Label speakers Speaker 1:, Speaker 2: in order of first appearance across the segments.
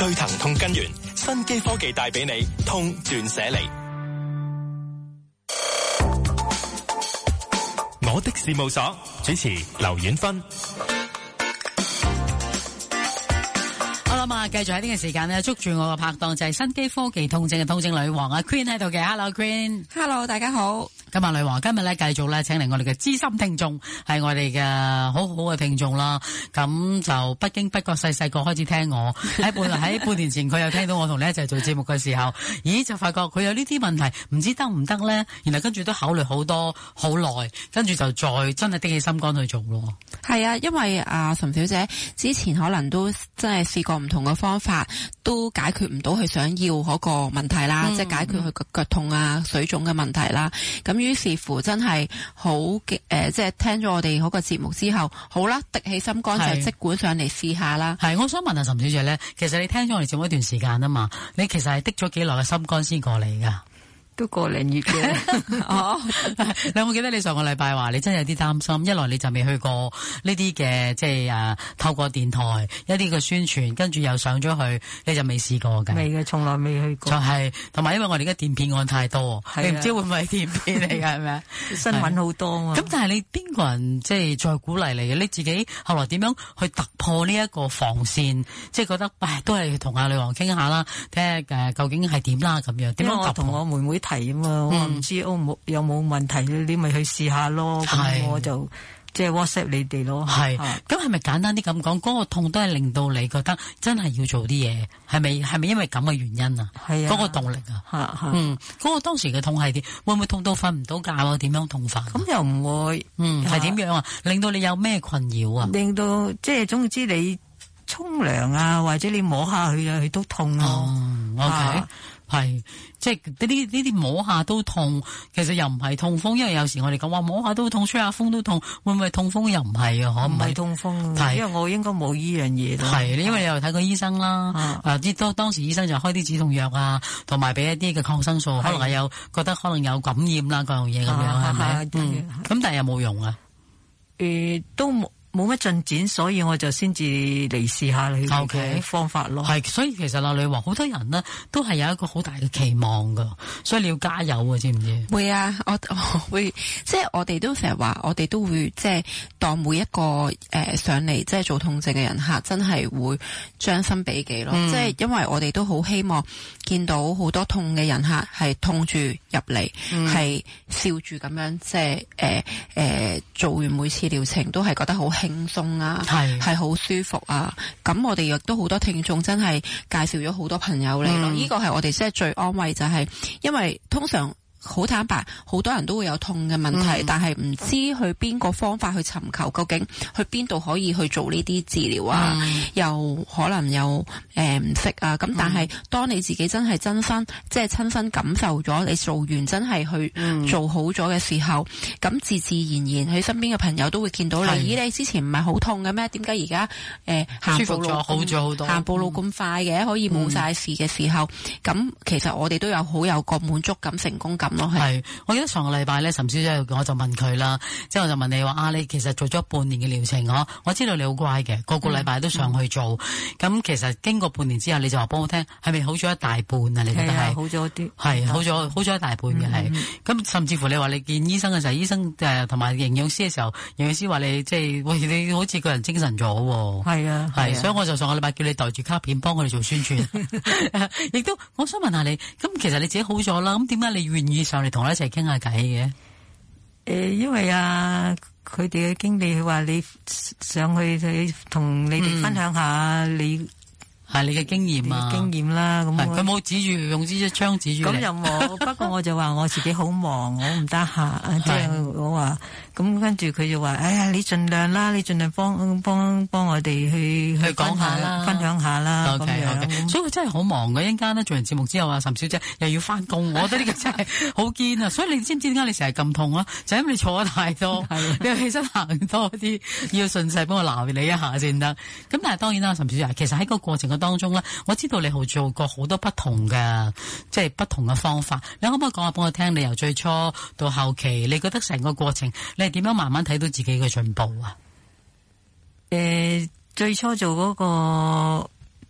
Speaker 1: 對疼痛根源，新基科技帶俾你痛斷捨離。我的事務所主持劉婉芬。
Speaker 2: 好啦嘛，繼續喺呢個時間咧，捉住我個拍檔就係新基科技痛症嘅痛症女王阿 Queen 喺度嘅。Hello Queen。Hello， 大家好。今日女王今日咧繼續咧請嚟我哋嘅資深聽眾，係我哋嘅好好嘅聽眾啦。咁就不經不覺細個開始聽我，喺半年前佢又聽到我同你一齊做節目嘅時候，咦就發覺佢有呢啲問題，唔知得唔得咧？然後跟住都考慮好多好耐，跟住就再真係的起心肝去做咯。
Speaker 3: 係啊，因為岑小姐之前可能都真係試過唔同嘅方法，都解決唔到佢想要嗰個問題啦，即係解決佢個腳痛啊、水腫嘅問題啦。咁於是乎真係好即係聽咗我哋嗰個節目之後，好啦，滴起心肝就即管上嚟試下啦。
Speaker 2: 係，我想問下岑小姐咧，其實你聽咗我哋節目一段時間啊嘛，你其實係滴咗幾耐嘅心肝先過嚟噶？
Speaker 4: 都個零月嘅。
Speaker 2: 哦，你我記得你上個禮拜話你真係有啲擔心，一來你就未去過呢啲嘅，即係透過電台一啲嘅宣傳，跟住又上咗去，你就未試過嘅。
Speaker 4: 未嘅，從來未去過。
Speaker 2: 就係同埋因為我哋而家電騙案太多，你唔知會唔會係電騙嚟㗎？係咪啊？
Speaker 4: 新聞好多啊。
Speaker 2: 咁但係你邊個人即係再鼓勵你嘅？你自己後來點樣去突破呢一個防線？即係覺得都係同阿女王傾下啦，睇下究竟係點啦咁樣。點樣突破？
Speaker 4: 我同我妹妹提啊嘛，我唔知有冇問題，你咪去試下咯。咁我就即係 WhatsApp 你哋咯。
Speaker 2: 係，咁係咪簡單啲咁講？嗰個痛都係令到你覺得真係要做啲嘢，係咪因為咁嘅原因啊？係啊，嗰個動力啊。嗰個當時嘅痛係點？會唔會痛到瞓唔到覺啊？點樣痛法？
Speaker 4: 咁又唔會。
Speaker 2: 係點樣啊？令到你有咩困擾啊？
Speaker 4: 令到即係總之你沖涼啊，或者你摸下去啊，佢都痛咯。
Speaker 2: OK。係，即係呢啲摸下都痛，其實又唔係痛風，因為有時我哋講話摸下都痛，吹下風都痛，會唔會痛風？又唔係啊？
Speaker 4: 唔係痛風，因為我應該冇呢樣嘢。
Speaker 2: 係，因為你又睇過醫生啦，當時醫生就開啲止痛藥啊，同埋俾一啲嘅抗生素，可能係有覺得可能有感染啦，各樣嘢咁樣係咪？咁但係有冇用啊？
Speaker 4: 都冇乜進展，所以我就先至嚟試下你嘅方法咯。
Speaker 2: 係，所以其實女王好多人呢都係有一個好大嘅期望噶，所以你要加油啊，知唔知？
Speaker 3: 會啊，我會，即係我哋都成日話，我哋都會即係當每一個上嚟即係做痛症嘅人客，真係會將心比己咯。即係因為我哋都好希望見到好多痛嘅人客係痛住入嚟，係笑住咁樣，即係做完每次療程都係覺得好輕鬆啊，係好舒服啊！咁我哋亦都好多聽眾真係介紹咗好多朋友嚟咯，呢個係我哋即係最安慰，就係因為通常好坦白，好多人都會有痛嘅問題，但係唔知去邊個方法去尋求，究竟去邊度可以去做呢啲治療啊？又可能又唔識啊！咁但係當你自己真係即係親身感受咗，你做完真係去做好咗嘅時候，咁自自然然佢身邊嘅朋友都會見到你。咦，你之前唔係好痛嘅咩？點解而家行步路
Speaker 2: 好咗好多，
Speaker 3: 行步路咁快嘅，可以冇晒事嘅時候，咁其實我哋都有好有個滿足感、成功感。
Speaker 2: 係，我記得上個禮拜咧，岑小姐我就問佢啦，之後我就問你話你其實做咗半年嘅療程，我知道你好乖嘅，個禮拜都上去做。咁其實經過半年之後，你就話幫我聽，係咪好咗一大半啊？你覺得係
Speaker 4: 好咗啲？係
Speaker 2: 好咗一大半嘅係。咁甚至乎你話你見醫生嘅時候，醫生同埋營養師嘅時候，營養師話你即係喂，你好似個人精神咗。
Speaker 4: 係啊，
Speaker 2: 係，所以我就上個禮拜叫你袋住卡片幫佢哋做宣傳。亦都我想問下你，咁其實你自己好咗啦，咁點解你願意上嚟同我一齊傾下偈嘅？
Speaker 4: 因為佢哋嘅經理佢話你上去同你哋分享下你
Speaker 2: 係你嘅經驗啊，
Speaker 4: 經驗啦。咁
Speaker 2: 佢冇指住用支槍指住你。
Speaker 4: 咁又冇，不過我就話我自己好忙，我唔得閒，即係我話。咁跟住佢就話，哎呀，你盡量啦，你盡量幫我哋去
Speaker 2: 講下啦，
Speaker 4: 分享下啦。咁樣，
Speaker 2: 所以佢真係好忙嘅。一陣間咧做完節目之後，岑小姐又要翻工，我覺得呢個真係好堅啊！所以你知唔知點解你成日咁痛啊？就因為你坐得太多，你要起身行多啲，要順勢幫我鬧你一下先得。咁但係當然啦，岑小姐，其實喺個過程嘅當中咧，我知道你好做過好多不同嘅，即係不同嘅方法。你可唔可以講下俾我聽？你由最初到後期，你覺得成個過程你係點樣慢慢睇到自己嘅進步啊？
Speaker 4: 最初做嗰個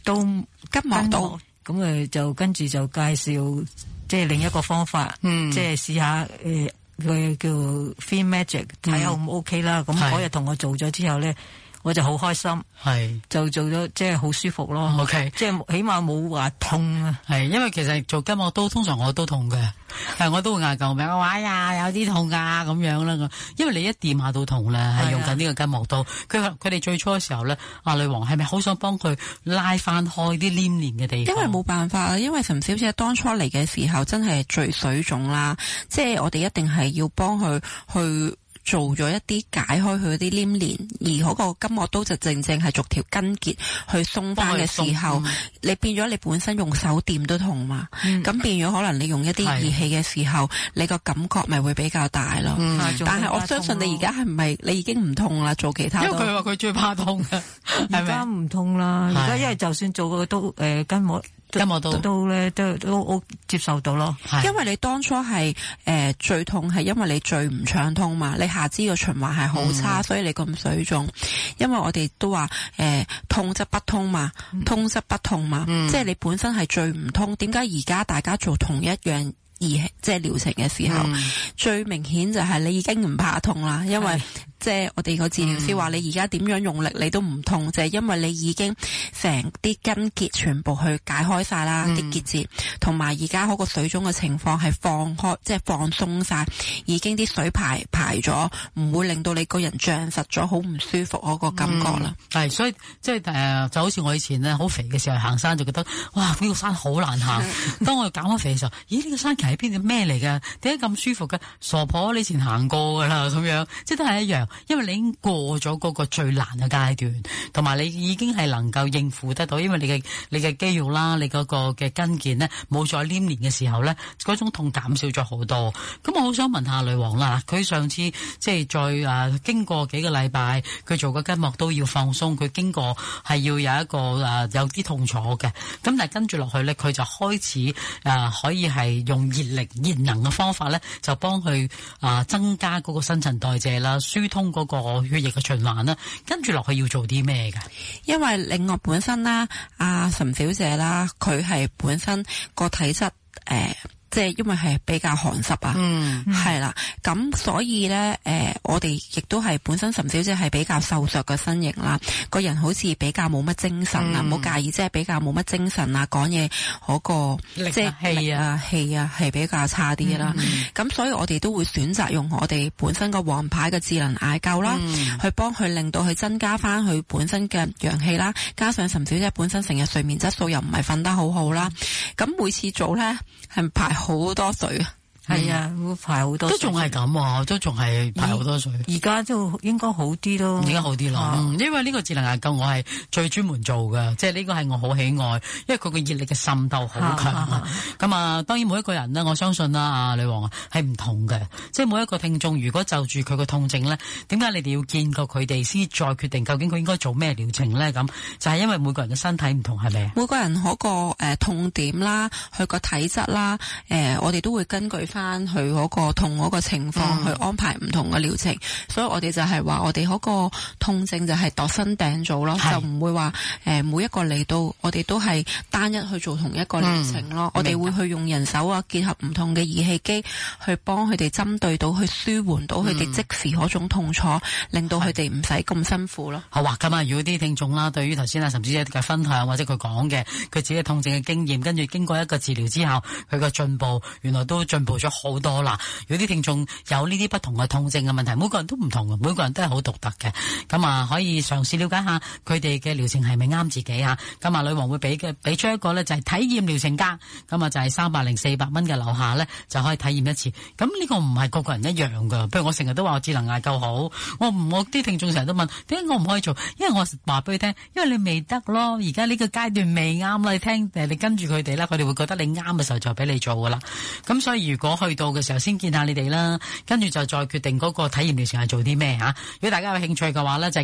Speaker 4: 刀
Speaker 3: 筋膜刀，
Speaker 4: 咁就跟住就介紹即係另一個方法，即係試下佢叫 Free Magic 睇下好唔 OK 啦。咁嗰日同我做咗之後咧，我就好開心，就做咗即係好舒服咯。
Speaker 2: OK，
Speaker 4: 即係起碼冇話痛啊。
Speaker 2: 係因為其實做筋膜刀通常我都痛嘅，但係我都會嗌救命，哎呀有啲痛噶咁樣啦。因為你一掂下到痛咧，係用緊呢個筋膜刀。佢哋最初嘅時候咧，阿女王係咪好想幫佢拉翻開啲黏連嘅地方？
Speaker 3: 因為冇辦法啦，因為岑小姐當初嚟嘅時候真係最水腫啦，即係我哋一定係要幫佢去做咗一啲解開佢啲黏連，而嗰個筋膜刀就正正係逐條筋結去鬆翻嘅時候，你變咗你本身用手掂都痛嘛，咁變咗可能你用一啲儀器嘅時候，你個感覺咪會比較大咯。但係我相信你而家係唔係你已經唔痛啦？做其他，
Speaker 2: 因為佢話佢最怕痛嘅，
Speaker 4: 而家唔痛啦。而家因為就算做個刀筋膜刀咧都接受到咯。
Speaker 3: 因為你當初係最痛係因為你最唔暢通嘛，你下肢個循環係好差，所以你咁水腫。因為我哋都話痛則不通嘛，通則不痛嘛，即係你本身係最唔通。點解而家大家做同一樣即係療程嘅時候，最明顯就係你已經唔怕痛啦，因為即係我哋個治療師話你而家點樣用力你都唔痛，就係因為你已經成啲筋結全部去解開晒啦，啲結節，同埋而家嗰個水腫嘅情況係放開，即係放鬆晒，已經啲水排咗，唔會令到你個人脹實咗，好唔舒服嗰個感覺啦。
Speaker 2: 係，所以即係就好似我以前咧好肥嘅時候行山就覺得哇呢個山好難行，當我減咗肥嘅時候，咦呢個山其實喺邊度咩嚟㗎？點解咁舒服嘅？傻婆，你以前行過噶啦，咁樣即係都係一樣。因為你已經過咗嗰個最難嘅階段，同埋你已經係能夠應付得到，因為你嘅肌肉啦，你嗰個嘅筋腱呢，冇再黏連嘅時候呢，嗰種痛減少咗好多。咁我好想問下女王啦，佢上次即係再經過幾個禮拜，佢做個筋膜都要放鬆，佢經過係要有一個有啲痛楚嘅，咁但係跟住落去呢，佢就開始可以係用熱能嘅方法呢，就幫佢增加嗰個新陳代謝啦，疏通嗰個血液嘅循環啦，跟住落去要做啲咩㗎？因為另外本身啦，阿岑小姐啦，佢係本身個體質即係因為係比較寒濕啊，係啦，咁所以咧，我哋亦都係本身岑小姐係比較瘦削嘅身形啦，個人好似比較冇乜精神啊，唔好介意，即係比較冇乜精神啊，講嘢嗰個即係氣啊係比較差啲啦。咁所以我哋都會選擇用我哋本身個王牌嘅智能艾灸啦，去幫佢令到佢增加翻佢本身嘅陽氣啦，加上岑小姐本身成日睡眠質素又唔係瞓得好好啦，咁每次做咧係排好多水啊！係啊，會排好多水。都仲係咁啊，都仲係排好多水。而家都應該好啲咯。而家好啲咯，因為呢個智能艾灸我係最專門做㗎，即係呢個係我好喜愛，因為佢個熱力嘅滲透好強啊。咁啊，當然每一個人呢，我相信啦，阿女王係唔同嘅，即係每一個聽眾如果就住佢個痛症咧，點解你哋要見過佢哋先再決定究竟佢應該做咩療程咧？咁就係因為每個人嘅身體唔同，係咪啊？每個人嗰個痛點啦，佢個體質啦，我哋都會根據翻佢嗰個痛嗰個情況去安排唔同嘅療程，所以我哋就係話我哋嗰個痛症就係度身訂造咯，就唔會話每一個嚟到我哋都係單一去做同一個療程咯，我哋會去用人手啊，結合唔同嘅儀器機去幫佢哋針對到去舒緩到佢哋即時嗰種痛楚，令到佢哋唔使咁辛苦咯。好啊，咁啊，如果啲聽眾啦，對於頭先阿岑小姐嘅分享或者佢講嘅佢自己痛症嘅經驗，跟住經過一個治療之後，佢個進步原來都進步咗好多啦。如果啲聽眾有呢啲不同嘅痛症嘅問題，每個人都唔同嘅，每個人都係好獨特嘅。咁啊，可以嘗試了解下佢哋嘅療程係咪啱自己啊？咁啊，女王會俾出一個咧就係體驗療程價，咁啊就係300、400蚊嘅樓下咧就可以體驗一次。咁呢個唔係個個人一樣噶，譬如我成日都話我智能艾灸好，我啲聽眾成日都問點解我唔可以做？因為我話俾佢聽，因為你未得咯，而家呢個階段未啱啦。你聽你跟住佢哋啦，佢哋會覺得你啱嘅時候就俾你做噶啦。咁所以如果去到嘅時候先見下你哋啦，跟住就再決定嗰個體驗療程係做啲咩吓。如果大家有興趣嘅話咧，就係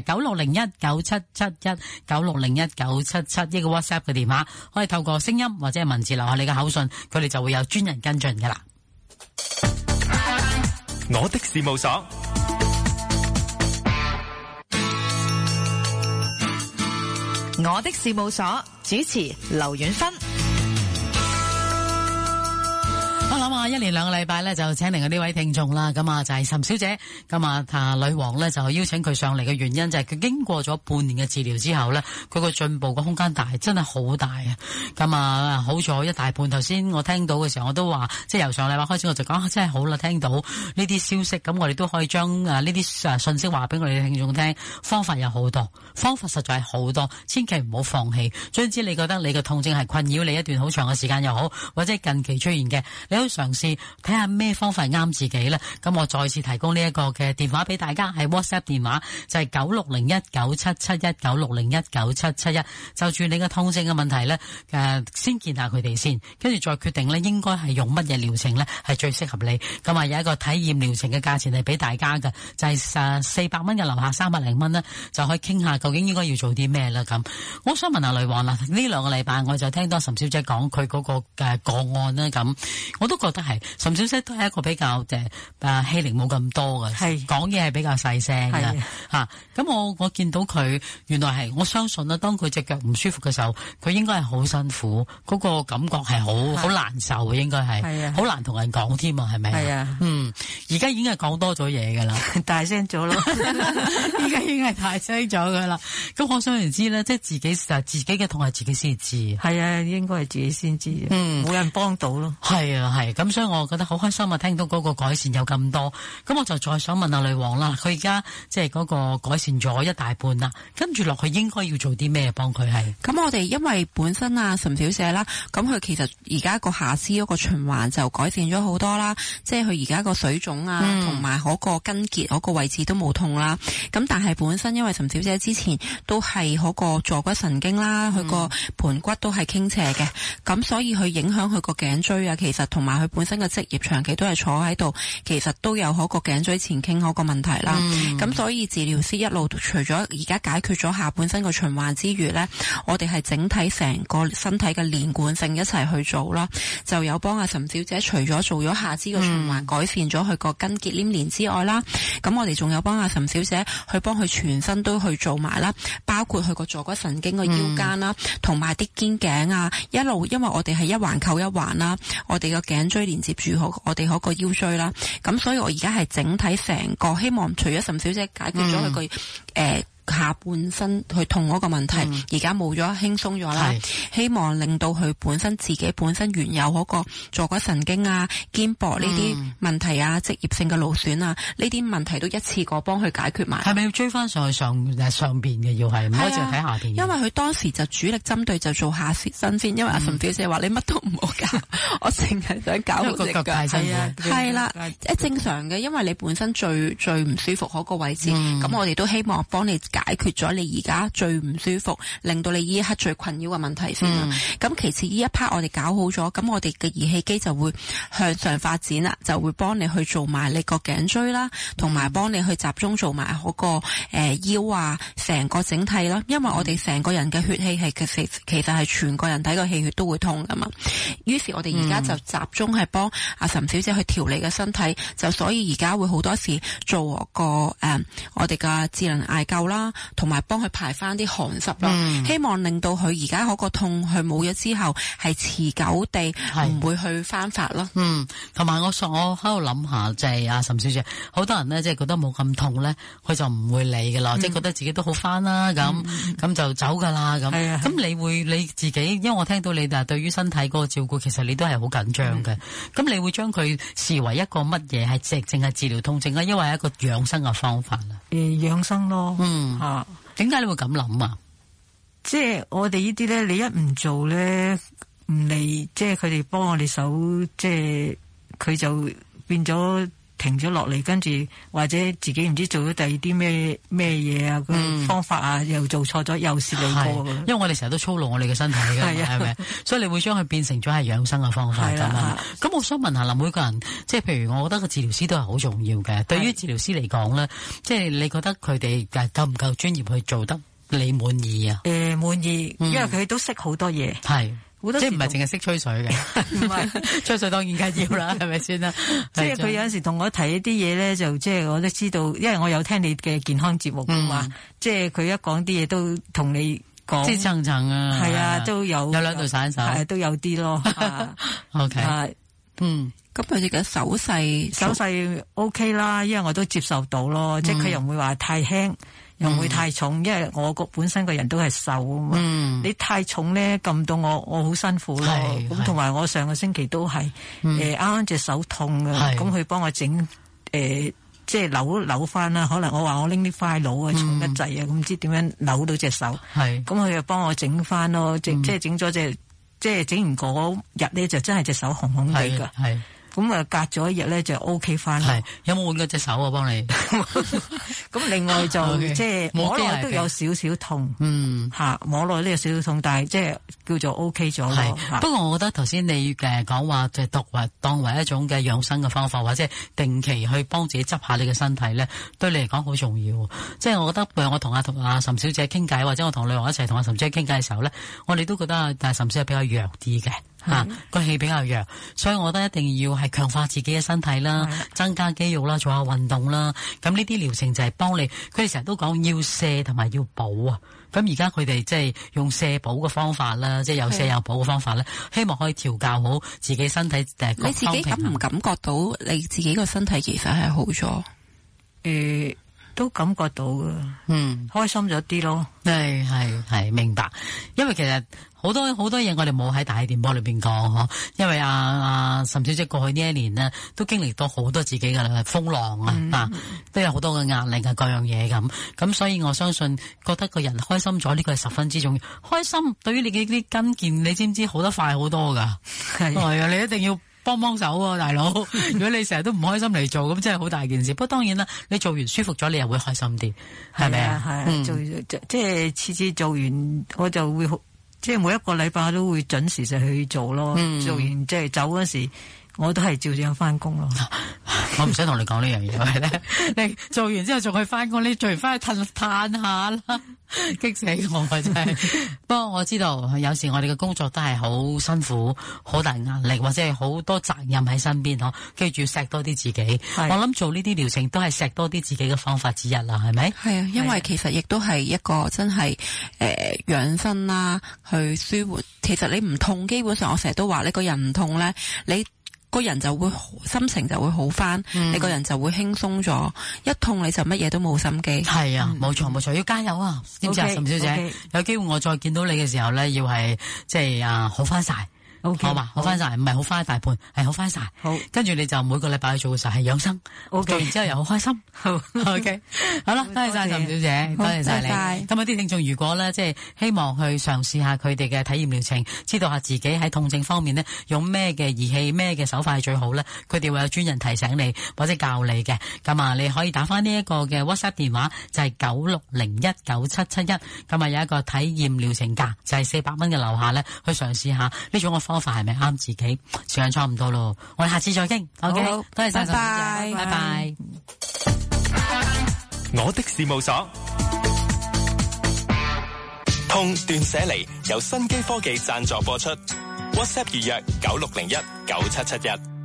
Speaker 2: 96019771 96019771呢個 WhatsApp 嘅電話，可以透過聲音或者係文字留下你嘅口信，佢哋就會有專人跟進噶啦。
Speaker 1: 我的事務所，
Speaker 5: 我的事務所主持劉婉芬。
Speaker 2: 我諗啊，一連2個禮拜咧就請嚟嘅呢位聽眾啦，咁啊就係岑小姐，咁啊女王咧就邀請佢上嚟嘅原因就係佢經過咗半年嘅治療之後咧，佢個進步個空間大，真係好大啊！咁啊好咗一大半。頭先我聽到嘅時候，我都話即係由上禮拜開始我就講真係好啦，聽到呢啲消息，咁我哋都可以將呢啲信息話俾我哋嘅聽眾聽。方法有好多，方法實在係好多，千祈唔好放棄。總之你覺得你嘅痛症係困擾你一段好長嘅時間又好，或者近期出現嘅，你可以嘗試睇下咩方法係啱自己咧。咁我再次提供呢一個嘅電話俾大家，係 WhatsApp 電話，就係9601977196019771。就住你嘅痛症嘅問題咧，先見下佢哋先，跟住再決定咧應該係用乜嘢療程咧係最適合你。咁啊有一個體驗療程嘅價錢係俾大家嘅，就係400蚊嘅樓下300零蚊咧，就可以傾下究竟應該要做啲咩啦。咁我想問下女王啦，呢2個禮拜我就聽到岑小姐講佢嗰個個案啦，咁我都覺得係岑小姐都係一個比較欺凌冇咁多嘅，講嘢係比較細聲嘅嚇。咁我見到佢原來係我相信啦，當佢隻腳唔舒服嘅時候，佢應該係好辛苦，嗰個感覺係好難受嘅，應該係好難同人講添啊，係咪？係啊，而家已經係講多咗嘢㗎啦，
Speaker 4: 大聲咗咯，
Speaker 2: 而家已經係大聲咗㗎啦。咁可想而知咧，即係自己嘅痛係自己先知。
Speaker 4: 係啊，應該係自己先知，冇人幫到咯。
Speaker 2: 係啊，係咁，所以我覺得好開心啊！聽到嗰個改善有咁多，咁我就再想問下女王啦。佢而家即係嗰個改善咗一大半啦，跟住落去應該要做啲咩幫佢係？
Speaker 3: 咁我哋因為本身岑小姐啦，咁佢其實而家個下肢嗰個循環就改善咗好多啦，即係佢而家個水腫啊，同埋嗰個筋結嗰個位置都冇痛啦。咁但係本身因為岑小姐之前都係嗰個坐骨神經啦，佢個盤骨都係傾斜嘅，咁所以佢影響佢個頸椎啊，其實同埋佢本身嘅職業長期都係坐喺度，其實都有嗰個頸椎前傾嗰個問題啦。咁所以治療師一路除咗而家解決咗下半身個循環之餘呢，我哋係整體成個身體嘅連貫性一齊去做啦，就有幫阿岑小姐除咗做咗下肢個循環，改善咗佢個筋結黏連之外啦，咁我哋仲有幫阿岑小姐去幫佢全身都去做埋啦，包括佢個坐骨神經個腰間啦，同埋啲肩頸啊，一路因為我哋係一環扣一環啦，我哋個頸椎連接住我哋嗰個腰椎啦，咁所以我而家係整體成個希望除咗岑小姐解決咗佢個下半身去痛嗰個問題，而家冇咗，輕鬆咗啦。希望令到佢自己本身原有嗰個坐骨神經啊、肩膊呢啲問題啊、職業性嘅勞損啊，呢啲問題都一次過幫佢解決埋。
Speaker 2: 係咪要追翻上去上邊嘅？要係唔可以淨係睇下邊？因
Speaker 3: 為佢當時就主力針對就做下身先，因為阿岑小姐話你乜都唔好搞，我淨係想搞好隻腳。係啦，正常嘅，因為你本身最唔舒服嗰個位置，咁我哋都希望幫你解決咗你而家最唔舒服，令到你呢一刻最困擾嘅問題先啦。咁其次呢一 part 我哋搞好咗，咁我哋嘅儀器機就會向上發展啦，就會幫你去做埋你個頸椎啦，同埋幫你去集中做埋嗰個腰啊，成個整體啦。因為我哋成個人嘅血氣係其實係全個人體個氣血都會通噶嘛。於是我哋而家就集中係幫阿岑小姐去調理嘅身體，就所以而家會好多時做我哋嘅智能艾灸啦。同埋幫佢排翻啲寒濕啦，希望令到佢而家嗰個痛佢冇咗之後係持久地唔會去翻發咯。
Speaker 2: 同埋我喺度諗下，就係阿岑小姐，好多人咧即係覺得冇咁痛咧，佢就唔會理噶啦，即係覺得自己都好翻啦，咁就走噶啦咁。咁你自己，因為我聽到你對於身體嗰個照顧，其實你都係好緊張嘅。咁你會將佢視為一個乜嘢？係淨係治療痛症啊，因為係一個養生嘅方法啊？
Speaker 4: 養生咯。
Speaker 2: 點解你會咁諗啊？
Speaker 4: 即係我哋呢啲咧，你一唔做咧，唔嚟，即係佢哋幫我哋手，即係佢就變咗停咗落嚟，跟住或者自己唔知做咗第二啲咩嘢啊，方法啊又做錯咗，又是你過。
Speaker 2: 因為我哋成日都操勞我哋嘅身體㗎，係咪？所以你會將佢變成咗係養生嘅方法咁啊？咁我想問下每個人，即係譬如我覺得個治療師都係好重要嘅。對於治療師嚟講咧，即係你覺得佢哋夠唔夠專業去做得你滿意啊？
Speaker 4: 滿意，因為佢都識好多嘢。
Speaker 2: 係。即係唔係淨係識吹水嘅，唔係吹水當然梗係要啦，係咪先啦？
Speaker 4: 即係佢有陣時同我提一啲嘢咧，就即係我都知道，因為我有聽你嘅健康節目噶嘛，即係佢一講啲嘢都同你講，
Speaker 2: 即係層層啊，
Speaker 4: 係啊，都有
Speaker 2: 兩對散手，
Speaker 4: 係都有啲咯。
Speaker 2: OK，
Speaker 3: 咁佢哋嘅手勢 OK 啦，因為我都接受到咯，即係佢又唔會話太輕，又唔會太重，因為我本身個人都係瘦啊嘛。你太重咧，撳到我好辛苦咯。咁同埋我上個星期都係啱啱隻手痛啊，咁佢幫我整即係扭翻啦。可能我話我拎啲快佬啊，重得滯啊，咁唔知點樣扭到隻手。咁佢又幫我整翻咯，即係整咗即係整完嗰日咧，就真係隻手紅紅地噶。咁啊，隔咗一日咧就 OK 翻。
Speaker 2: 係有冇換過隻手啊？幫你。
Speaker 3: 咁另外就即係摸落都有少少痛。摸落都有少少痛，但係即係叫做 OK 咗咯。
Speaker 2: 不過我覺得頭先你講話就當為一種嘅養生嘅方法，或者定期去幫自己執下你嘅身體咧，對你嚟講好重要。即係我覺得，譬如我同阿岑小姐傾偈，或者我同女王一齊同阿岑小姐傾偈嘅時候咧，我哋都覺得阿岑小姐比較弱啲嘅。個氣比較弱，所以我覺得一定要係強化自己嘅身體啦，增加肌肉啦，做下運動啦。咁呢啲療程就係幫你，佢哋成日都講要瀉同埋要補啊。咁而家佢哋即係用瀉補嘅方法啦，即係有瀉有補嘅方法咧，希望可以調教好自己身體各方平衡。你自己感唔感覺到你自己個身體其實係好咗？
Speaker 4: 都感覺到噶，開心咗啲咯。
Speaker 2: 係明白，因為其實好多嘢我哋冇喺大氣電波裏邊講嗬，因為岑小姐過去呢一年呢，都經歷到好多自己嘅風浪啊，都有好多嘅壓力啊，各樣嘢咁，所以我相信覺得個人開心咗呢個係十分之重要。開心對於你嘅啲筋腱，你知唔知好得快好多噶？係啊，你一定要幫手喎，大佬！如果你成日都唔開心嚟做，咁真係好大件事。不過當然啦，你做完舒服咗，你又會開心啲，係咪啊？係
Speaker 4: 即係次次做完，我就會即係每一個禮拜都會準時就去做咯。做完即係走嗰時，我都係照樣翻工咯。
Speaker 2: 我唔想同你講呢樣嘢，係咧，你做完之後仲去翻工，你做完翻去嘆下啦，激死我啊！真係。不過我知道有時我哋嘅工作都係好辛苦，好大壓力，或者係好多責任喺身邊嗬。記住錫多啲自己。我諗做呢啲療程都係錫多啲自己嘅方法之一啦，係咪？係啊，因為其實亦都係一個真係養生啦，去舒緩。其實你唔痛，基本上我成日都話你個人唔痛咧，你個人就會心情就會好翻，你個人就會輕鬆咗。一痛你就乜嘢都冇心機。係啊，冇錯冇錯，要加油啊！知唔知啊，岑小姐？有機會我再見到你嘅時候咧，要係即係好翻晒。好嘛，好翻晒，唔係好翻一大半，係好翻晒。好，跟住你就每個禮拜去做嘅時候係養生，做完之後又好開心。好 ，OK， 好啦，多謝晒岑小姐，多謝晒你。咁有啲聽眾如果咧，即係希望去嘗試下佢哋嘅體驗療程，知道下自己喺痛症方面呢，用咩嘅儀器、咩嘅手法係最好咧，佢哋會有專人提醒你或者教你嘅。咁啊，你可以打翻呢一個嘅 WhatsApp 電話，就係96019771。咁啊，有一個體驗療程價，就係400蚊嘅樓下咧，去嘗試下呢種嘅方法係咪啱自己？時間差唔多咯，我哋下次再傾。OK， 多謝晒，拜拜。
Speaker 1: 我的事務所，痛斷捨離由新基科技贊助播出。WhatsApp 預約96019771。